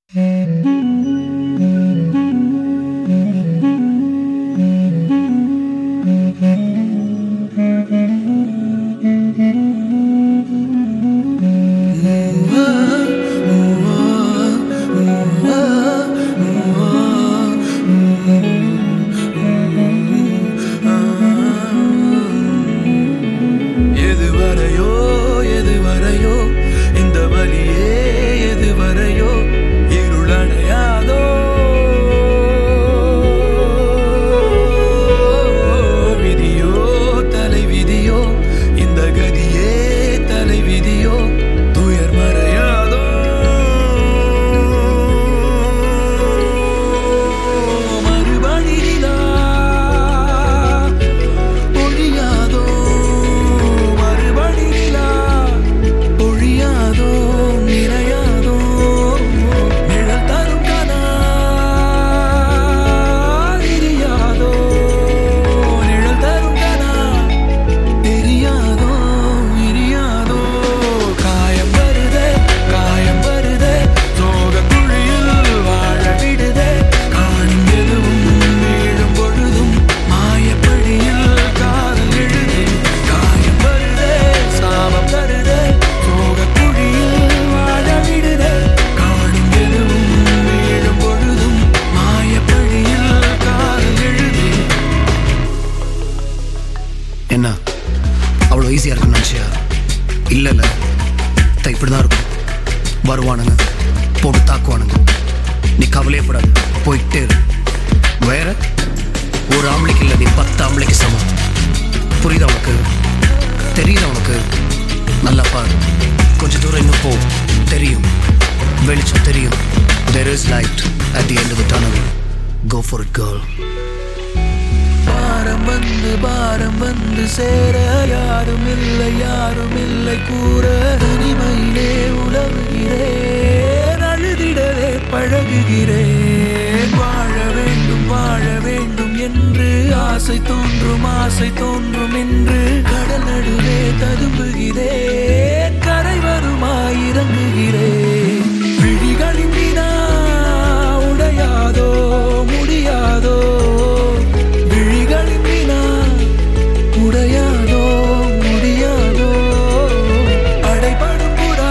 எதுவரையோ இந்த வலியே எதுவரையோ இருளடையாதோ விதியோ தலைவிதியோ இந்த கதியே தலைவிதியோ துயர் மறையாதோ மறுபடியிலா ஒழியாதோ மறுபடியிலா ஒழியாதோ நிறையாதோ நிழல் தரும் கனா தெரியாதோ நிழல் தரும் கனா தெரியாதோ இரியாதோ காயம் வருதே சோக குழியில் வாழ விடுதே காணும் எதுவும் வீழும் பொழுதும் மாயப்படியில் காதல் எழுதே காயம் வருதே சாபம் தருதே சோக குழியில் வாழ விடுதே காணும் எதுவும் வீழும் பொழுதும் மாயப்படியில் காதல் எழுதே. என்ன அவ்வளோ ஈஸியாக இருக்குன்னு நினச்சியா? இல்லைல்ல, இப்படிதான் இருக்கும். வருவானுங்க, போட்டு தாக்குவானுங்க. நீ கவலையப்படாது, போயிட்டே இரு. வேற ஒரு ஆம்பளைக்கு இல்லை, நீ 10 ஆம்பளைக்கு சமம். புரியுதா உனக்கு? தெரியுதா உனக்கு? நல்லா பாரு, கொஞ்சம் தூரம் இன்னும் போ, தெரியும், வெளிச்சம் தெரியும். There is light at the end of the tunnel. Go for it, girl. பாரம் வந்து சேர யாரும் இல்லை கூற தனிமையிலே உலவுகிறேன், அழுதிடவே பழகுகிறேன். வாழ வேண்டும் என்று ஆசை தோன்றும் என்று கடல் நடுவே ததும்புகிறேன். கரை வருமாய் இறங்குகிறேன். விழிகளின் வினா உடையாதோ முடியாதோ விழிகளின் வினா உடையாதோ முடியாதோ அடைபடும் புறா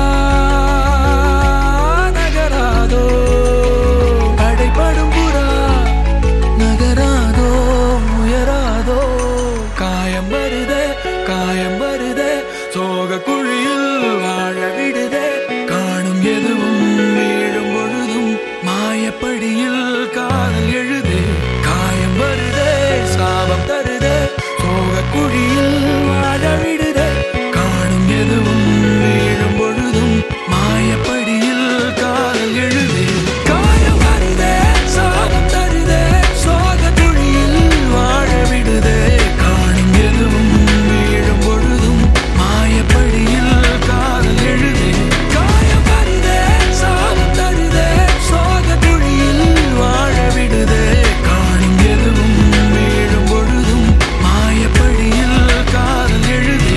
நகராதோ அடைபடும் புறா நகராதோ உயராதோ காயம் வருதே சோக குழியில் வாழ விடுதே காணும் எதுவும் வீழும் பொழுதும் மாயப்படியில் காதல் எழுதே காயம் வருதே சாபம் தருதே சோக குழியில் வாழ விடுதே காணும் எதுவும் வீழும் பொழுதும் மாயப்படியில் காதல் எழுதே காயம் வருதே சாபம் தருதே சோக குழியில் வாழ விடுதே காணும் எதுவும் வீழும் பொழுதும் மாயப்படியில் காதல் எழுதே காயம் வருதே சாபம் தருதே சோக குழியில் வாழ விடுதே காணும் எதுவும் வீழும் பொழுதும் மாயப்படியில் காதல் எழுதே.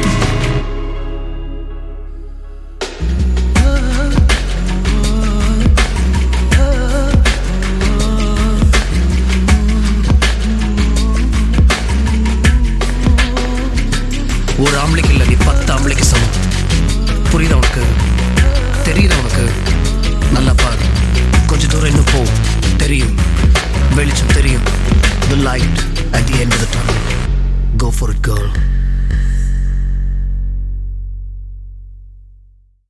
ஒரு ஆம்பளைக்கு இல்லை, நீ 10 ஆம்பளைக்கு சமம். புரியுதா உனக்கு? தெரியுதா உனக்கு? நல்லா பாரு, கொஞ்சம் தூரம் இன்னும் போ, தெரியும், வெளிச்சம் தெரியும். The light at the end of the tunnel. Go for it, girl.